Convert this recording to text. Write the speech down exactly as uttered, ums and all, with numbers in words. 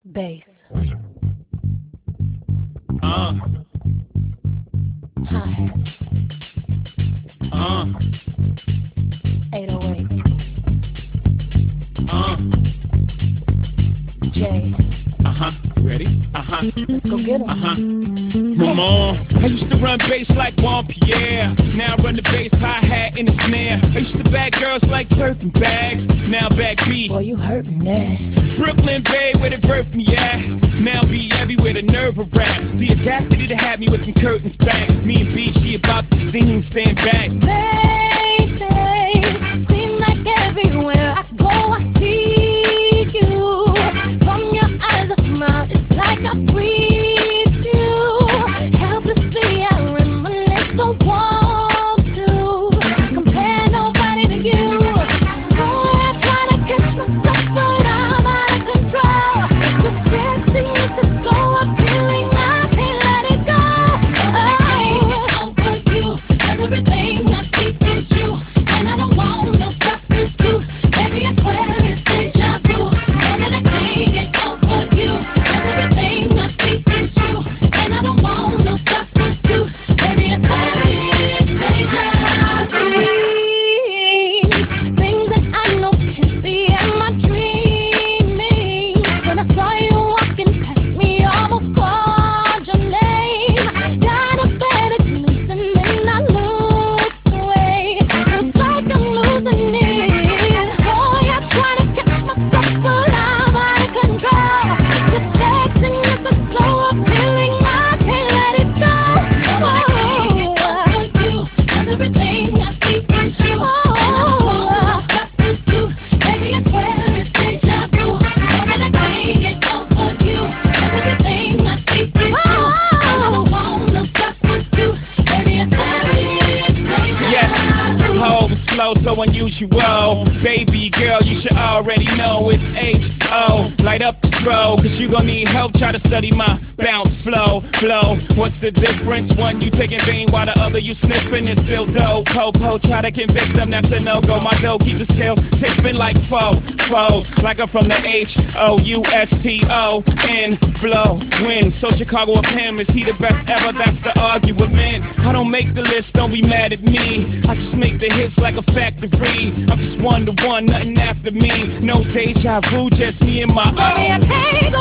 Bass. Uh. Hi-hat. Uh. eight oh eight. Uh. J. Uh-huh. Ready? Uh-huh. Let's go get 'em. Uh-huh. Mama, I used to run bass like Juan Pierre. Now I run the bass, hi-hat, and the snare. I used to bag girls like Birkin bags. Now back B. Boy, you hurting that. Brooklyn Bay, where they birthed me at. Now be everywhere, the nerve of rap. The audacity to have me with them curtains back. Me and B, she about the scene, stand back. Baby, seem like everywhere I go I see you. From your eyes a smile, it's like I breathe you. Helplessly I reminisce, don't want to compare nobody to you. Boy, I try to catch myself, but I'm out of control. Your sexiness is so appealing, I can't let it go. Oh, over you, 'cause everything I see is you, and I don't want no substitute. Baby, I swear it's deja vu, and I can't get over you, 'cause everything I see is you, and I don't want no substitute. Baby, I swear it's deja vu. Things that I know can't be, am I dreaming? When I saw you walking past me, almost called your name. Got a better glimpse and then I looked away. Looks like I'm losing it. Boy, I try to catch myself, but I'm out of control. Your sexiness is so appealing, I can't let it go. Oh, I can't get over you, 'cause everything I see is you, and I don't want no substitute. Baby, I swear it's deja vu, and I can't get over you, 'cause everything I see is you, and I don't want no substitute. Baby, I swear it's deja vu. Yes, hoes flow so unusual. Baby girl, you should already know it's H O. Light up the throw, cause you gon' need help. Try to study my bounce flow, flow. What's the difference? One you taking vein while the other you sniffing. It's still dope. Popo, try to convict them, that's a no-go. My dough keep the scale tipping like foe, foe. Like I'm from the H O U S T O N, flow, win. So Chicago of him, is he the best ever? That's the argument. I don't make the list, don't be mad at me. I just make the hits like a factory. I'm just one to one, nothing after me. No deja vu, just me and my Baby, I own. can't go